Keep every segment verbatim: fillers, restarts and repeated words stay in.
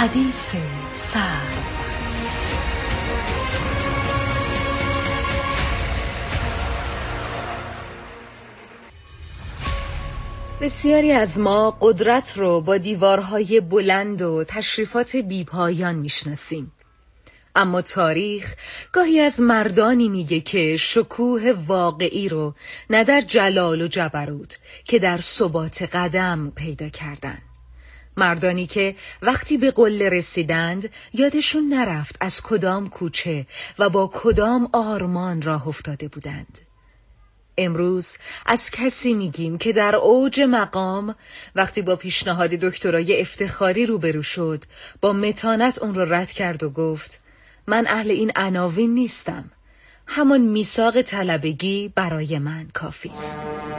حدیث سر. بسیاری از ما قدرت رو با دیوارهای بلند و تشریفات بیپایان میشناسیم، اما تاریخ گاهی از مردانی میگه که شکوه واقعی رو نه در جلال و جبروت که در ثبات قدم پیدا کردن. مردانی که وقتی به قله رسیدند یادشون نرفت از کدام کوچه و با کدام آرمان راه افتاده بودند. امروز از کسی میگیم که در اوج مقام وقتی با پیشنهاد دکترای افتخاری روبرو شد با متانت اون رو رد کرد و گفت من اهل این عناوین نیستم، همان میثاق طلبگی برای من کافی است.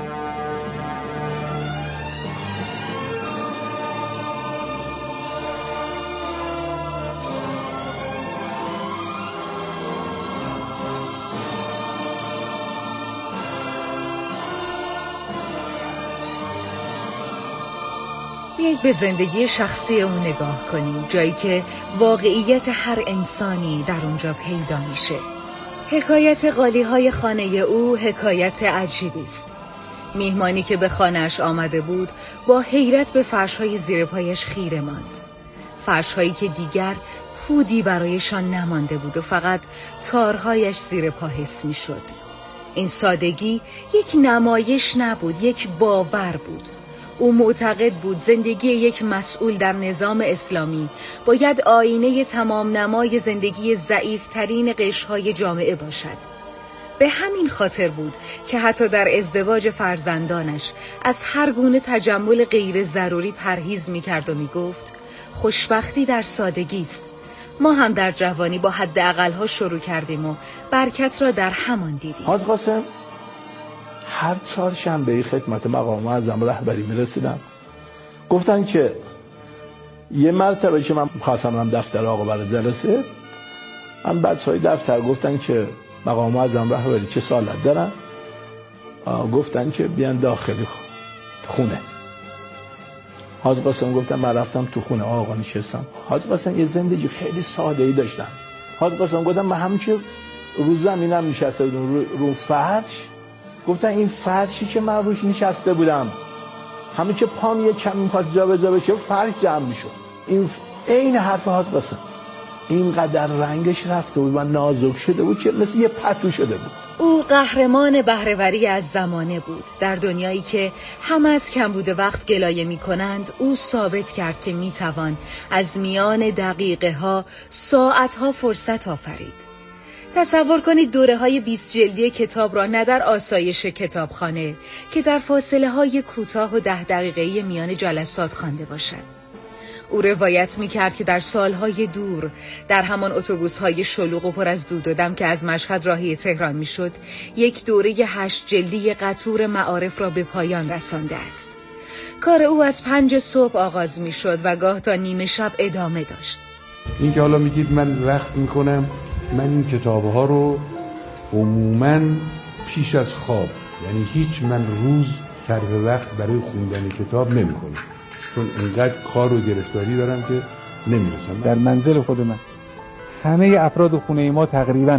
بیایید به زندگی شخصی اون نگاه کنیم، جایی که واقعیت هر انسانی در اونجا پیدا میشه. حکایت قالی‌های خانه او حکایت عجیبی است. میهمانی که به خانه‌اش آمده بود با حیرت به فرش‌های زیر پایش خیره ماند. فرش‌هایی که دیگر پودی برایشان نمانده بود و فقط تارهایش زیر پا حس می‌شد. این سادگی یک نمایش نبود، یک باور بود. او معتقد بود زندگی یک مسئول در نظام اسلامی باید آینه تمام نمای زندگی ضعیف‌ترین قشرهای جامعه باشد. به همین خاطر بود که حتی در ازدواج فرزندانش از هر گونه تجمل غیر ضروری پرهیز می‌کرد و می‌گفت خوشبختی در سادگی است. ما هم در جوانی با حداقل‌ها شروع کردیم و برکت را در همان دیدیم. حاج قاسم هر چهارشنبه خدمت مقام معظم رهبری میرسیدم، گفتن که یه مرتبه که من خواستم هم دفتر آقا برای جلسه، هم بچهای دفتر گفتن که مقام معظم رهبری چه سالت دارن، گفتن که بیان داخلی خونه. حاج قاسم گفتم من رفتم تو خونه آقا نشستم. حاج قاسم یه زندگی خیلی ساده ای داشتم. حاج قاسم گفتم من همین که رو زمینم نشسته بودم رو, رو فرش، گفتن این فرشی که من روش نشسته بودم همین که پام یه کمی میخواد جا به جا بشه فرش جمع میشد. این این حرف حاج قاسم اینقدر رنگش رفته بود و نازک شده بود که مثل یه پتو شده بود. او قهرمان بهره‌وری از زمانه بود. در دنیایی که همه از کمبود وقت گلایه می کنند، او ثابت کرد که می توان از میان دقیقه ها ساعت ها فرصت آفرید. تصور کنید دوره های بیست جلدی کتاب را نه در آسایش کتابخانه که در فاصله های کوتاه و ده دقیقه‌ای میان جلسات خوانده باشد. او روایت می‌کرد که در سالهای دور در همان اتوبوس‌های شلوغ و پر از دود و دم که از مشهد راهی تهران می‌شد، یک دوره هشت جلدی قطور معارف را به پایان رسانده است. کار او از پنج صبح آغاز می‌شد و گاه تا نیمه شب ادامه داشت. این که حالا میگید من وقت می‌کنم، من این کتاب‌ها رو عموماً پیش از خواب، یعنی هیچ من روز صرف وقت برای خوندن کتاب نمی‌کنم، چون اینقدر کار و گرفتاری دارم که نمیرسم. در منزل خود من همه افراد خونه ما تقریبا،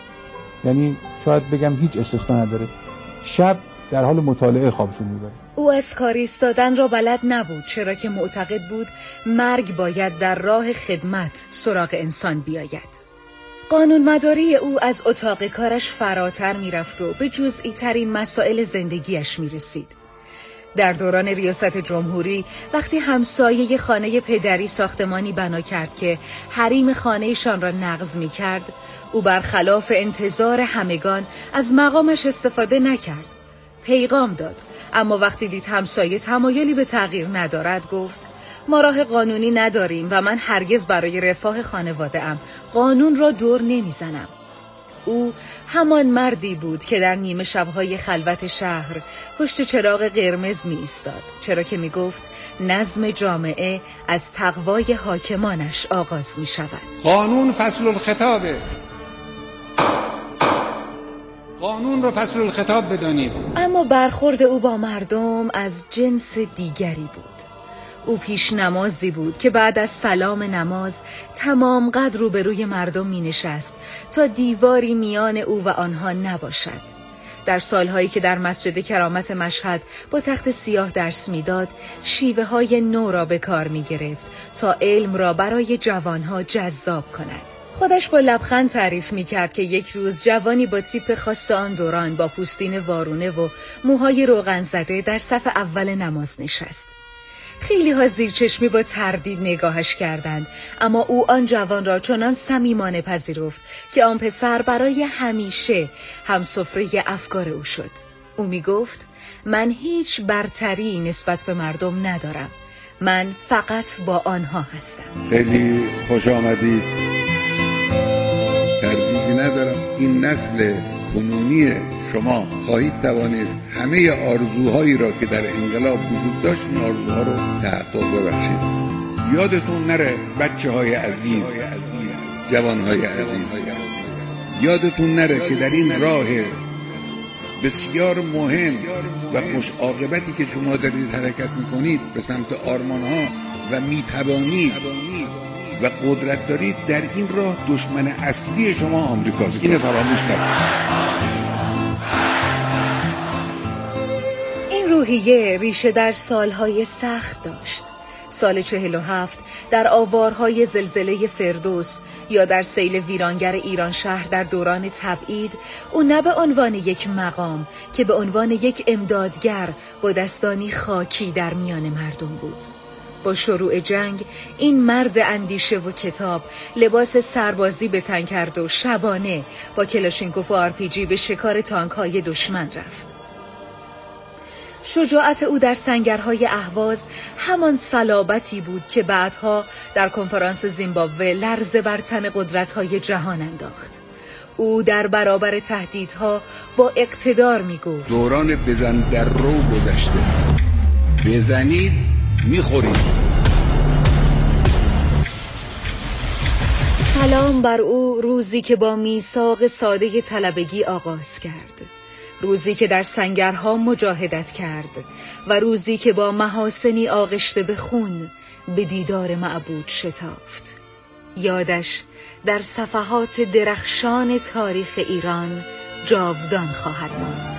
یعنی شاید بگم هیچ استثنا نداره، شب در حال مطالعه خوابشون میبره. او از کار ایستادن را بلد نبود، چرا که معتقد بود مرگ باید در راه خدمت سراغ انسان بیاید. قانون مداری او از اتاق کارش فراتر میرفت و به جزئی ترین مسائل زندگیش میرسید. در دوران ریاست جمهوری وقتی همسایه خانه پدری ساختمانی بنا کرد که حریم خانهشان را نقض می کرد، او برخلاف انتظار همگان از مقامش استفاده نکرد. پیغام داد، اما وقتی دید همسایه تمایلی به تغییر ندارد گفت ما راه قانونی نداریم و من هرگز برای رفاه خانواده ام قانون را دور نمی زنم. او همان مردی بود که در نیمه شب‌های خلوت شهر پشت چراغ قرمز می ایستاد، چرا که می گفت نظم جامعه از تقوای حاکمانش آغاز می شود. قانون فصل الخطابه، قانون رو فصل الخطاب بدانید. اما برخورد او با مردم از جنس دیگری بود. او پیش نمازی بود که بعد از سلام نماز تمام قد روبروی مردم می نشست تا دیواری میان او و آنها نباشد. در سالهایی که در مسجد کرامت مشهد با تخت سیاه درس میداد، شیوه های نو را به کار می گرفت تا علم را برای جوانها جذاب کند. خودش با لبخند تعریف می کرد که یک روز جوانی با تیپ خاص آن دوران با پوستین وارونه و موهای روغن زده در صف اول نماز نشست. خیلی ها زیر چشمی با تردید نگاهش کردند، اما او آن جوان را چنان صمیمانه پذیرفت که آن پسر برای همیشه همسفره افکار او شد. او می گفت من هیچ برتری نسبت به مردم ندارم، من فقط با آنها هستم. خیلی خوش آمدید. تردیدی ندارم این نسل کنونی شما خواهید توانست همه آرزوهایی را که در انقلاب وجود داشت این آرزوها رو تحقق ببخشید. یادتون نره بچه های عزیز، جوان های عزیز، یادتون نره که در این راه بسیار مهم و خوش عاقبتی که شما دارید حرکت میکنید به سمت آرمان ها و میتوانید و قدرت دارید، در این راه دشمن اصلی شما آمریکاست. اینو فراموش نکنید. این روحیه ریشه در سالهای سخت داشت. سال چهل و هفت در آوارهای زلزله فردوس یا در سیل ویرانگر ایران شهر در دوران تبعید، او نه به عنوان یک مقام که به عنوان یک امدادگر با دستانی خاکی در میان مردم بود. با شروع جنگ این مرد اندیشه و کتاب لباس سربازی به تن کرد و شبانه با کلاشینکوف و آر پی جی به شکار تانک‌های دشمن رفت. شجاعت او در سنگرهای اهواز همان صلابتی بود که بعدها در کنفرانس زیمبابوه لرزه بر تن قدرت‌های جهان انداخت. او در برابر تهدیدها با اقتدار می‌گفت دوران بزن در رو گذشته، بزنید میخورید. سلام بر او، روزی که با میثاق ساده طلبگی آغاز کرد، روزی که در سنگرها مجاهدت کرد و روزی که با محاسنی آغشته به خون به دیدار معبود شتافت. یادش در صفحات درخشان تاریخ ایران جاودان خواهد ماند.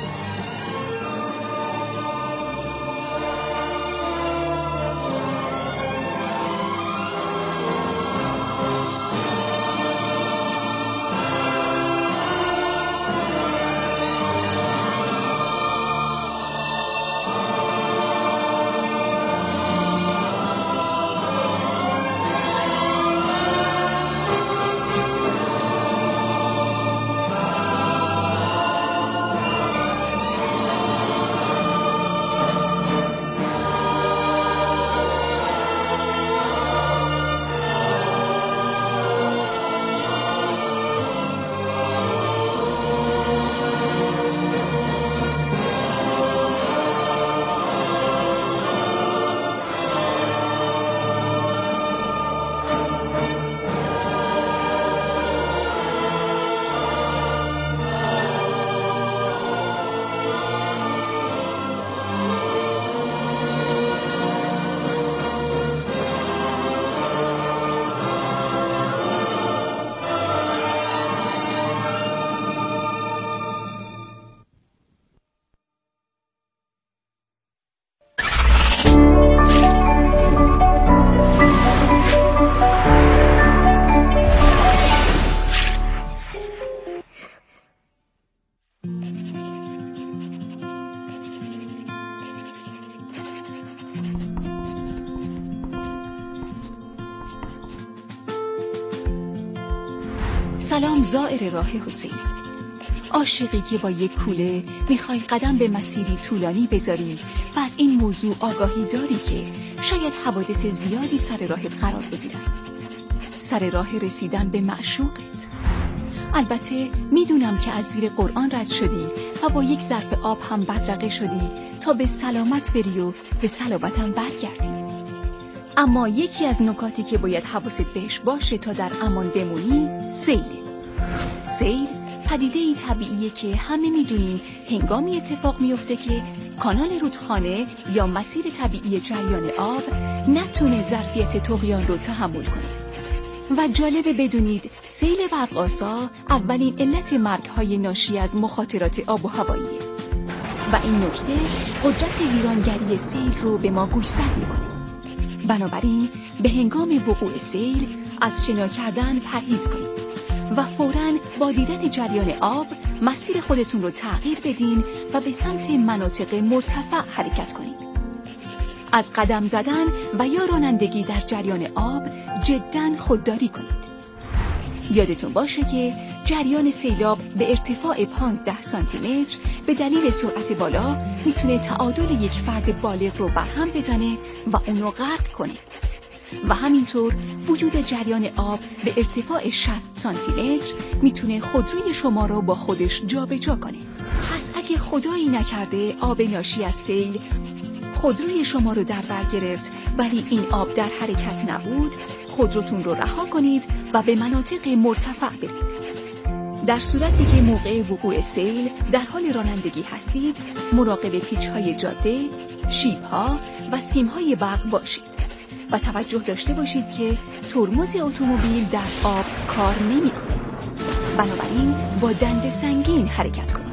سلام زائر راه حسین، عاشقی که با یک کوله میخوای قدم به مسیری طولانی بذاری و از این موضوع آگاهی داری که شاید حوادث زیادی سر راهت قرار بگیرن، سر راه رسیدن به معشوقت. البته میدونم که از زیر قرآن رد شدی و با یک ظرف آب هم بدرقه شدی تا به سلامت بری و به سلامتم برگردی. اما یکی از نکاتی که باید حواست بهش باشه تا در امان بمونی سیله. سیر پدیده‌ای طبیعیه که همه میدونیم هنگامی اتفاق میفته که کانال رودخانه یا مسیر طبیعی جریان آب نتونه ظرفیت طغیان رو تحمل کنه. و جالبه بدونید سیل برق‌آسا اولین علت مرگ‌های ناشی از مخاطرات آب و هواییه و این نکته قدرت ویرانگری سیل رو به ما گوشزد میکنه. بنابراین به هنگام وقوع سیل از شنا کردن پرهیز کنید و فوراً با دیدن جریان آب مسیر خودتون رو تغییر بدین و به سمت مناطق مرتفع حرکت کنید. از قدم زدن و یا رانندگی در جریان آب جداً خودداری کنید. یادتون باشه که جریان سیلاب به ارتفاع پانزده سانتی متر به دلیل سرعت بالا میتونه تعادل یک فرد بالغ رو برهم بزنه و اونو غرق کنه. و همینطور وجود جریان آب به ارتفاع شصت سانتی متر میتونه خودروی شما رو با خودش جابجا کنه. پس اگه خدایی نکرده آب ناشی از سیل خودروی شما رو در بر گرفت ولی این آب در حرکت نبود، خودروتون رو رها کنید و به مناطق مرتفع برید. در صورتی که موقع وقوع سیل در حال رانندگی هستید، مراقب پیچ‌های جاده، شیب‌ها و سیم‌های برق باشید و توجه داشته باشید که ترمز اتومبیل در آب کار نمی‌کنه. بنابراین با دنده سنگین حرکت کنید.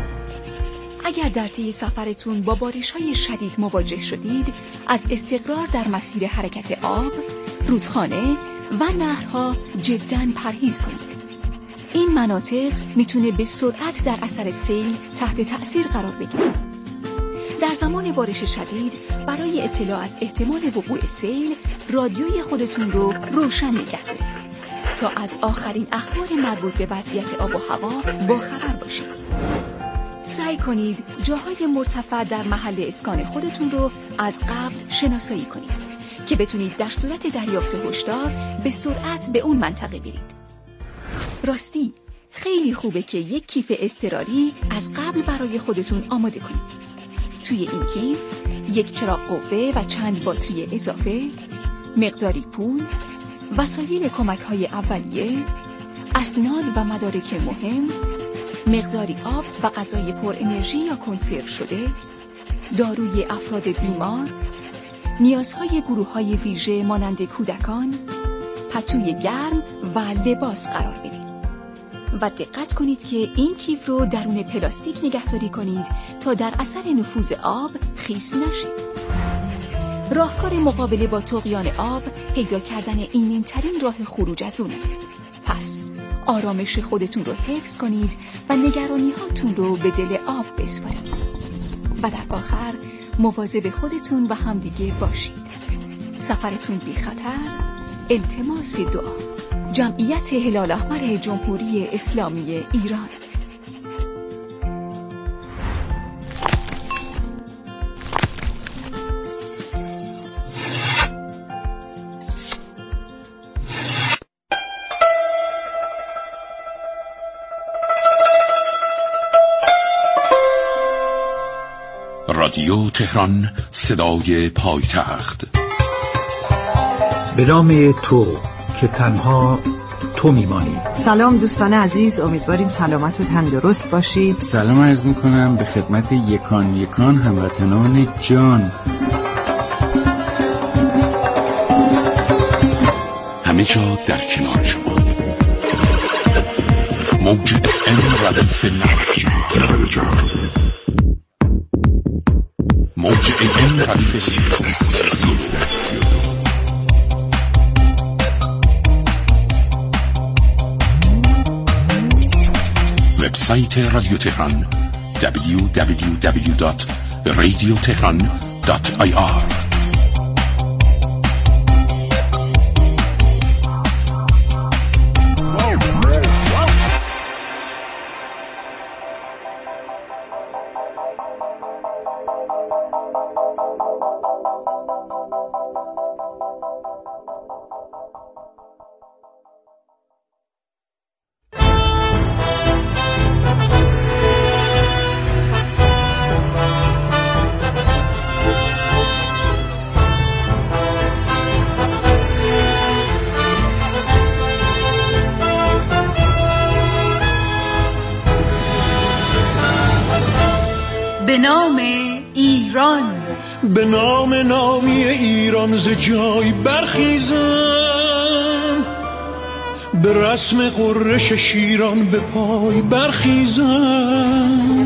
اگر در طی سفرتون با بارش‌های شدید مواجه شدید، از استقرار در مسیر حرکت آب، رودخانه و نهرها جداً پرهیز کنید. این مناطق میتونه به سرعت در اثر سیل تحت تأثیر قرار بگیره. در زمان بارش شدید برای اطلاع از احتمال وقوع سیل رادیوی خودتون رو روشن نگه دارید تا از آخرین اخبار مربوط به وضعیت آب و هوا باخبر باشید. سعی کنید جاهای مرتفع در محل اسکان خودتون رو از قبل شناسایی کنید که بتونید در صورت دریافت هشدار به سرعت به اون منطقه برید. راستی خیلی خوبه که یک کیف اضطراری از قبل برای خودتون آماده کنید. توی این کیف یک چراغ قوه و چند باتری اضافه، مقداری پول، وسایل کمک‌های اولیه، اسناد و مدارک مهم، مقداری آب و غذای پر انرژی یا کنسرو شده، داروی افراد بیمار، نیازهای گروه‌های ویژه مانند کودکان، پتوی گرم و لباس قرار بدید. و دقت کنید که این کیف رو درون پلاستیک نگهداری کنید تا در اثر نفوذ آب خیس نشه. راهکار مقابله با طغیان آب پیدا کردن ایمن‌ترین راه خروج از اونه. پس آرامش خودتون رو حفظ کنید و نگرانی هاتون رو به دل آب بسپارید. و در آخر مواظب خودتون و همدیگه باشید. سفرتون بی خطر. التماس دعا. جمعیت هلال احمر جمهوری اسلامی ایران. رادیو تهران، صدای پایتخت. به نام تو که تنها تو میمانی. سلام دوستان عزیز، امیدواریم سلامت و تندرست باشید. سلام عرض میکنم به خدمت یکان یکان هموطنان جان. همه جا در کنار شما. موج اف ام ردیف نود چهار، موج ای ام ردیف سیزده. وبسایت رادیو تهران دبلیو دبلیو دبلیو دات رادیو تهران دات آی آر. به نام ایران. به نام نامی ایران ز جای برخیزم، به رسم قرش شیران به پای برخیزم.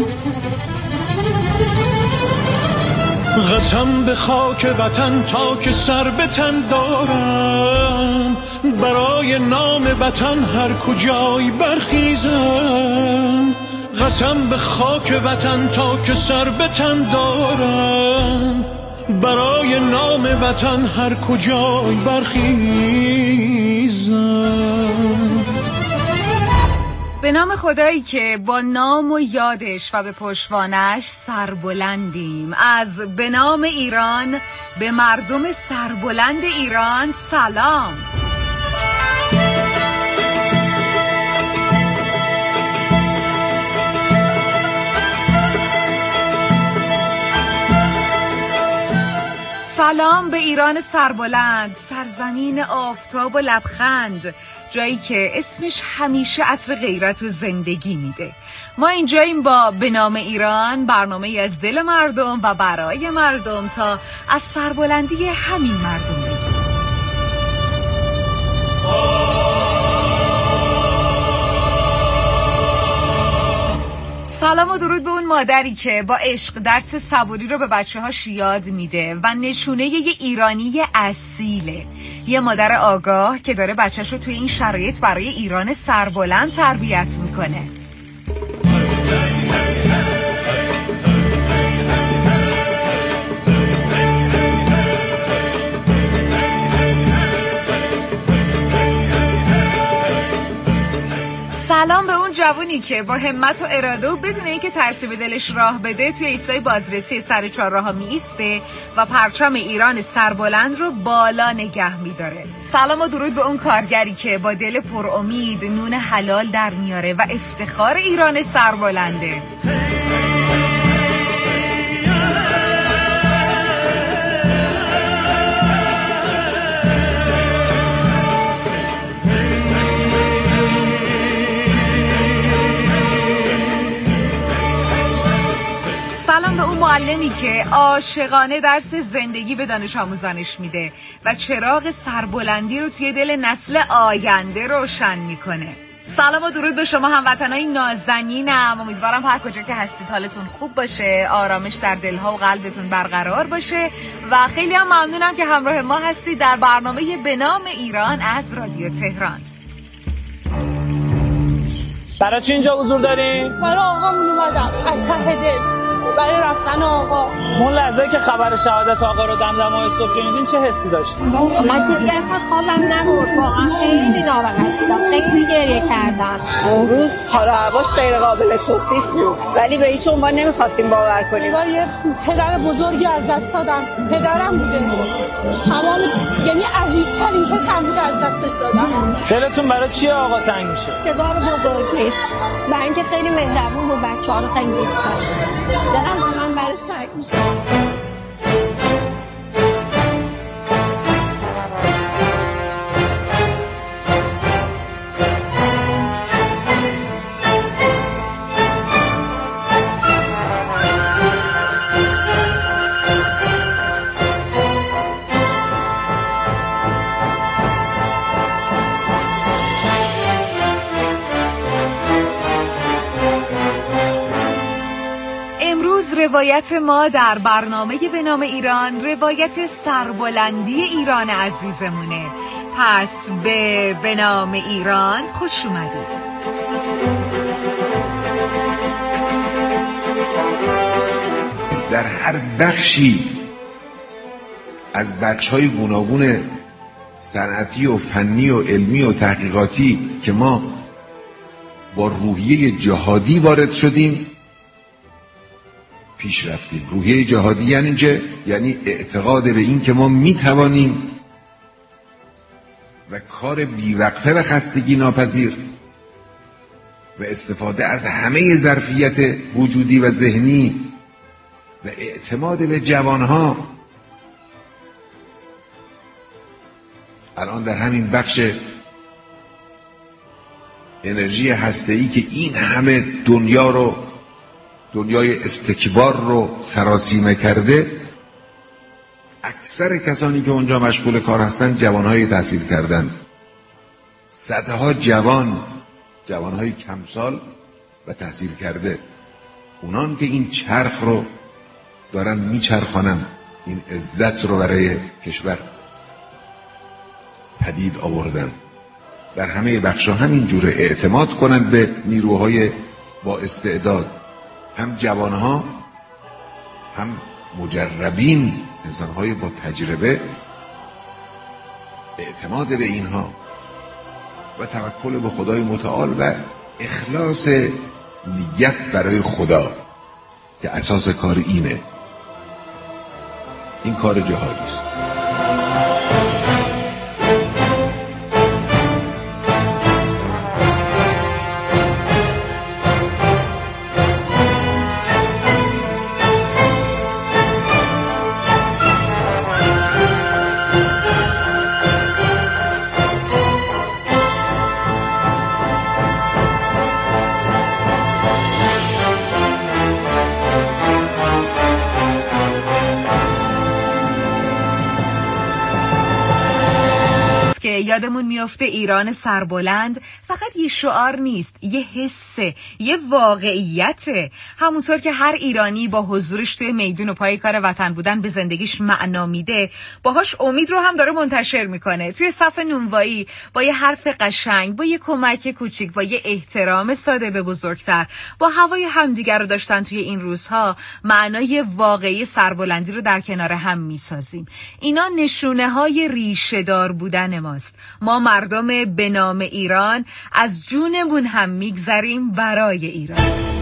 قسم به خاک وطن تا که سر به تن دارم، برای نام وطن هر کجای برخیزم. قسم به خاک وطن تا که سر به تن دارم، برای نام وطن هر کجای برخیزم. به نام خدایی که با نام و یادش و به پشتوانش سربلندیم. از به نام ایران به مردم سربلند ایران سلام. سلام به ایران سربلند، سرزمین آفتاب و لبخند، جایی که اسمش همیشه عطر غیرت و زندگی میده. ما اینجاییم با به نام ایران، برنامه‌ای از دل مردم و برای مردم تا از سربلندی همین مردم بگیم. سلام و درود به اون مادری که با عشق درس صبوری رو به بچه هاش یاد میده و نشونه یه ایرانی اصیله. یه مادر آگاه که داره بچه‌ش رو توی این شرایط برای ایران سربلند تربیت میکنه. سلام به اون جوونی که با همت و اراده و بدون اینکه ترسی به دلش راه بده توی ایستگاه بازرسی سر چهارراه می ایسته و پرچم ایران سربلند رو بالا نگه می‌داره. سلام و درود به اون کارگری که با دل پر امید نون حلال در میاره و افتخار ایران سربلنده. سلام به اون معلمی که عاشقانه درس زندگی به دانش آموزانش میده و چراغ سربلندی رو توی دل نسل آینده روشن میکنه. سلام و درود به شما هموطنای نازنینم. امیدوارم هر کجا که هستید حالتون خوب باشه، آرامش در دلها و قلبتون برقرار باشه و خیلی هم ممنونم که همراه ما هستید در برنامه به نام ایران از رادیو تهران. برای چی اینجا حضور دارین؟ برای آقامون اومدم از ته دل، برای رفتن آقا. اون لحظه که خبر شهادت آقا رو دمدمای صبح شنیدین چه حسی داشتین؟ من دیگه اصلا خوابم نبرد، واقعا خیلی ناراحت بودم، خیلی گریه کردم. اون روز حال و هواش غیر قابل توصیف بود، ولی به هیچ عنوان نمیخواستیم باور کنیم. نگاه یه پدر بزرگی از دست دادم، پدرم بوده، تمام یعنی عزیزترین کسم بود از دستش دادم. دلتون برای چی آقا تنگ میشه؟ پدر بزرگش، برای اینکه خیلی مهربون و بچه‌ها رو خیلی دوست داشت. دلم من برش تنگ میشه. روایت ما در برنامه به نام ایران روایت سربلندی ایران عزیزمونه. پس به به نام ایران خوش اومدید. در هر بخشی از بخش‌های گوناگون صنعتی و فنی و علمی و تحقیقاتی که ما با روحیه جهادی وارد شدیم پیش رفتیم. روحیه جهادی یعنی چه؟ یعنی اعتقاد به این که ما میتوانیم و کار بیوقفه و خستگی ناپذیر و استفاده از همه ظرفیت وجودی و ذهنی و اعتماد به جوانها الان در همین بخش انرژی هسته‌ای که این همه دنیا رو دنیای استکبار رو سراسیمه کرده، اکثر کسانی که اونجا مشغول کار هستن جوانهای تحصیل کردن، صدها جوان، جوانهای کمسال و تحصیل کرده، اونان که این چرخ رو دارن میچرخانن، این عزت رو برای کشور پدید آوردن. در همه بخشا همین جوره اعتماد کنند به نیروهای با استعداد، هم جوانها هم مجربین، انسانهای با تجربه، اعتماد به اینها و توکل به خدای متعال و اخلاص نیت برای خدا که اساس کار اینه. این کار جهادی است. که یادمون میفته ایران سربلند فقط یه شعار نیست، یه حسه، یه واقعیته. همونطور که هر ایرانی با حضورش توی میدون و پای کار وطن بودن به زندگیش معنا میده، باهاش امید رو هم داره منتشر میکنه. توی صف نونوایی با یه حرف قشنگ، با یه کمک کوچیک، با یه احترام ساده به بزرگتر، با هوای همدیگر رو داشتن توی این روزها، معنای واقعی سربلندی رو در کنار هم میسازیم. اینا نشونه های ریشه دار بودن ما. ما مردم به نام ایران از جونمون هم میگذریم برای ایران.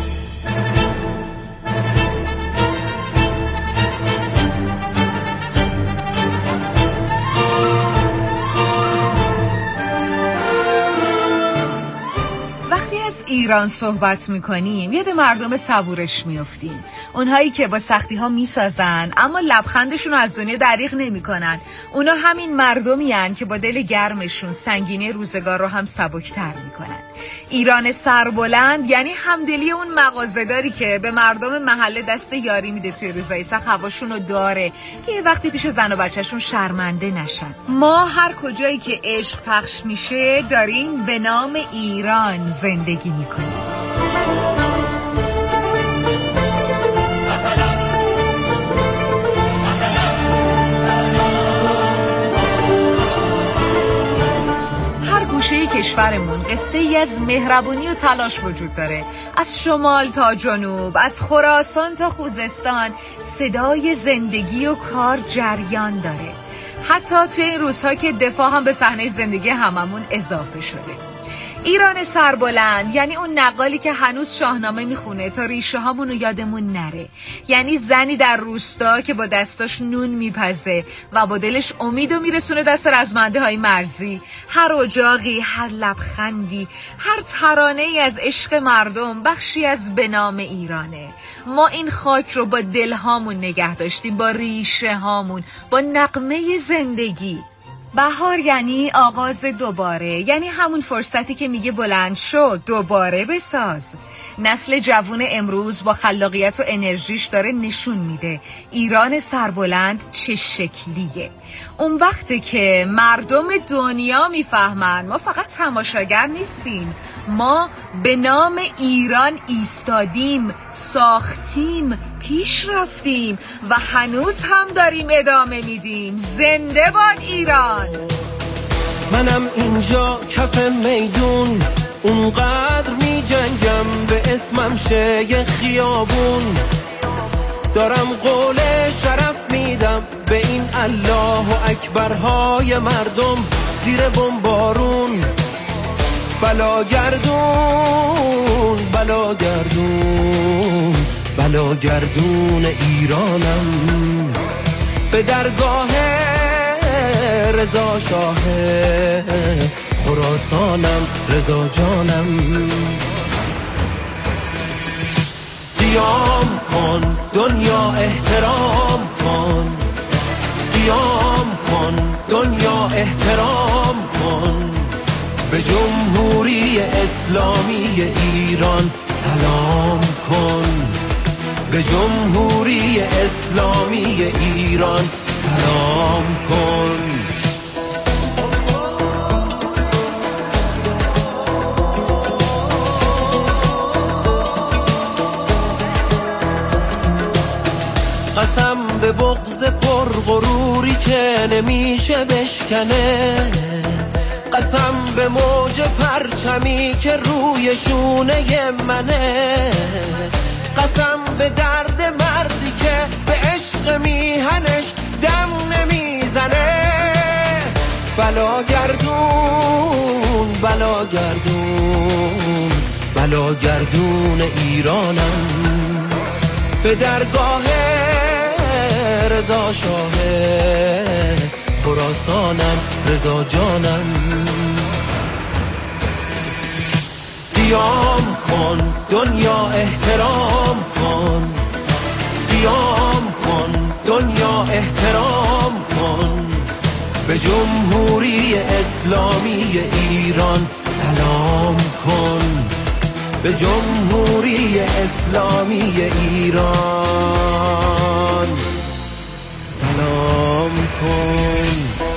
از ایران صحبت میکنیم یاد مردم صبورش میافتیم، اونهایی که با سختی ها میسازن اما لبخندشون رو از دنیا دریغ نمیکنن. اونا همین مردمی هن که با دل گرمشون سنگینی روزگار رو هم سبکتر میکنن. ایران سربلند یعنی همدلی اون مغازه‌داری که به مردم محله دست یاری میده توی روزای سخت، هواشون رو داره که یه وقتی پیش زن و بچه‌شون شرمنده نشن. ما هر کجایی که عشق پخش میشه داریم به نام ایران زندگی میکنیم. گوشه کشورمون قصه ای از مهربونی و تلاش وجود داره. از شمال تا جنوب، از خراسان تا خوزستان، صدای زندگی و کار جریان داره. حتی توی این روزها که دفاع هم به صحنه زندگی هممون اضافه شده. ایران سربلند یعنی اون نقالی که هنوز شاهنامه میخونه تا ریشه هامون رو یادمون نره. یعنی زنی در روستا که با دستاش نون میپزه و با دلش امیدو میرسونه دست رزمنده های مرزی. هر اجاقی، هر لبخندی، هر ترانه ای از عشق مردم بخشی از به نام ایرانه. ما این خاک رو با دلهامون نگه داشتیم، با ریشه هامون، با نغمه زندگی. بهار یعنی آغاز دوباره، یعنی همون فرصتی که میگه بلند شو دوباره بساز. نسل جوون امروز با خلاقیت و انرژیش داره نشون میده ایران سربلند چه شکلیه. اون وقته که مردم دنیا میفهمن ما فقط تماشاگر نیستیم، ما به نام ایران ایستادیم، ساختیم، پیش رفتیم و هنوز هم داریم ادامه میدیم. زنده باد ایران. منم اینجا کف میدون اونقدر می جنگم به اسمم شه یه خیابون، دارم قول شرف میدم به این الله و اکبرهای مردم زیر بمبارون. بلا گردون بلا گردون بلا گردون ایرانم، به درگاه رضا شاه خراسانم، رضا جانم. قیام کن دنیا احترام کن، قیام کن دنیا احترام کن، به جمهوری اسلامی ایران سلام کن. به جمهوری اسلامی ایران سلام کن. قسم به بغض پرغروری که نمیشه بشکنه، قسم به موج پرچمی که روی شونه منه، قسم به درد مردی که به عشق میهنش دم نمیزنه. بلا گردون بلا گردون بلا گردون ایرانم، به درگاه رضا شاه خراسانم، رضا جانم. قیام کن دنیا احترام کن، قیام کن دنیا احترام کن، به جمهوری اسلامی ایران سلام کن، به جمهوری اسلامی ایران سلام کن.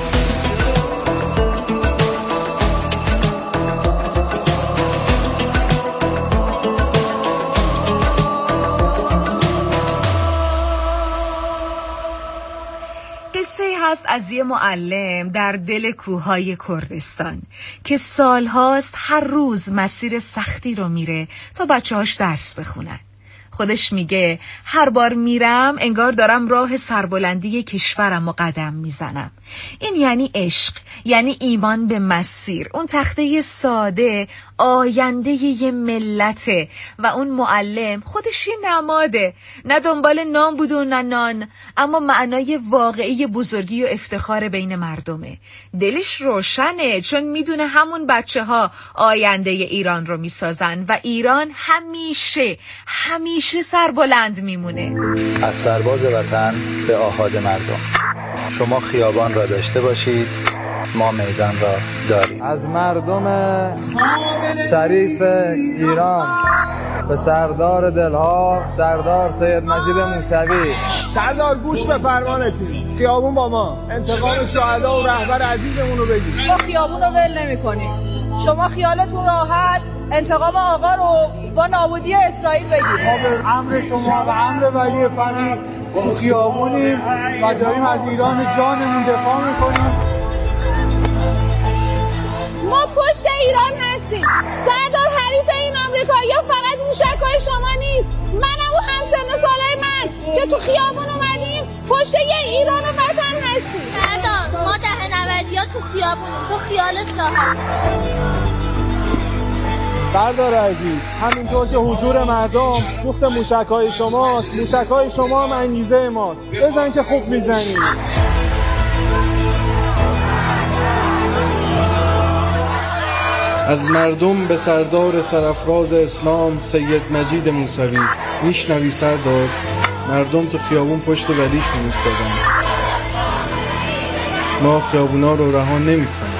قصه هست از یه معلم در دل کوههای کردستان که سالهاست هر روز مسیر سختی رو میره تا بچه‌هاش درس بخونن. خودش میگه هر بار میرم انگار دارم راه سربلندی کشورم و قدم میزنم. این یعنی عشق، یعنی ایمان به مسیر، اون تخته ساده آینده یه ملته. و اون معلم خودش یه نماده، نه دنبال نام بود و نه نان، اما معنای واقعی بزرگی و افتخار بین مردمه. دلش روشنه چون میدونه همون بچه ها آینده ایران رو میسازن و ایران همیشه همیشه سربلند میمونه. از سرباز وطن به آحاد مردم، شما خیابان را داشته باشید، ما میدان را داریم. از مردم شریف ایران به سردار دلها سردار سید مجید موسوی. سردار گوش به فرمانتون، خیابون با ما، انتقام شهدا و رهبر عزیزمون رو بگید. ما خیابون رو ول نمی‌کنیم، شما خیالتون راحت انتقام آقا رو با نابودی اسرائیل بگیرید. ما به امر شما و امر ولی فقیه با خیابونیم و داریم از ایران جانمون دفاع میکنیم. ما پشت ایران هستیم. سردار حریف این آمریکایی‌ها فقط موشک‌های شما نیست، منم و همسن سالای من که تو خیابون اومدیم پشت یه ایران و وطن هستیم. سردار ما ده نودیا تو خیابونیم، تو خیالت راحت. سردار عزیز، همینطور که حضور مردم سوخت موشک‌های شماست، موشک‌های شما هم انگیزه ماست. بزن که خوب میزنی. از مردم به سردار سرافراز اسلام سید مجید موسوی. میشنوی سردار؟ مردم تو خیابون پشت ولیشون ایستادن. ما خیابونا رو رها نمی‌کنیم.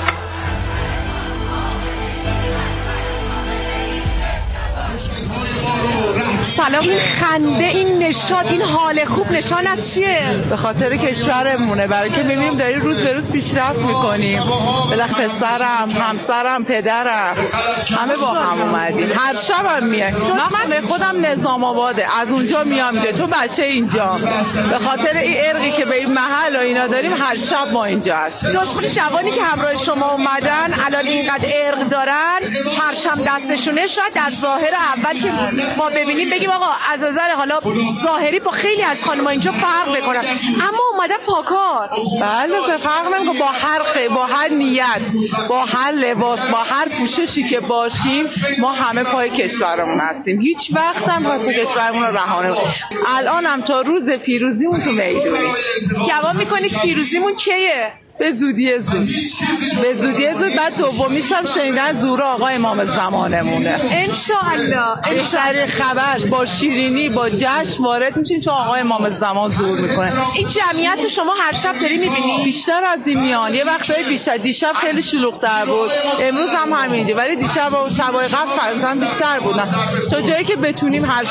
سلام، این خنده، این نشاط، این حال خوب نشان از چیه؟ به خاطر کشورمونه، برای که می‌بینیم داریم روز به روز پیشرفت می‌کنیم. بالاخره پسرم، همسرم، پدرم همه با هم اومدیم. هر شب هم میایم. من خودم نظام آباده، از اونجا میام اینجا چون بچه اینجا. به خاطر این ارقی که به این محل و اینا داریم هر شب ما اینجا هستیم. دشمن جوانی که همراه شما اومدن الان اینقدر ارق دارن، پرچم دستشونه، شاید در ظاهر اول که ما ببینیم بگیم آقا از نظر حالا ظاهری با خیلی از خانم‌ها اینجا فرق می‌کنن، اما اومدن پاکار. بله، فرق نمی‌کنه، با هر خی، با هر نیت، با هر لباس، با هر پوششی که باشیم ما همه پای کشورمون هستیم. هیچ وقت هم پای کشورمون رو رها نمی‌کنیم. الان هم تا روز پیروزیمون تو میدونیم. گمان می‌کنید پیروزیمون کیه؟ به زودی زود به زودی زود بعد دومیش هم شنیدن زور آقا امام زمانمونه. انشاءالله انشاءالله خبر با شیرینی با جشن وارد میشیم چون آقا امام زمان زور میکنه. این جمعیت شما هر شب داری میبینی؟ بیشتر از این میان، یه وقتایی بیشتر. دیشب خیلی شلوغ‌تر بود، امروز هم همینجوری، ولی دیشب و شبای قبل فرضاً بیشتر بودن. تا جایی که بتونیم هر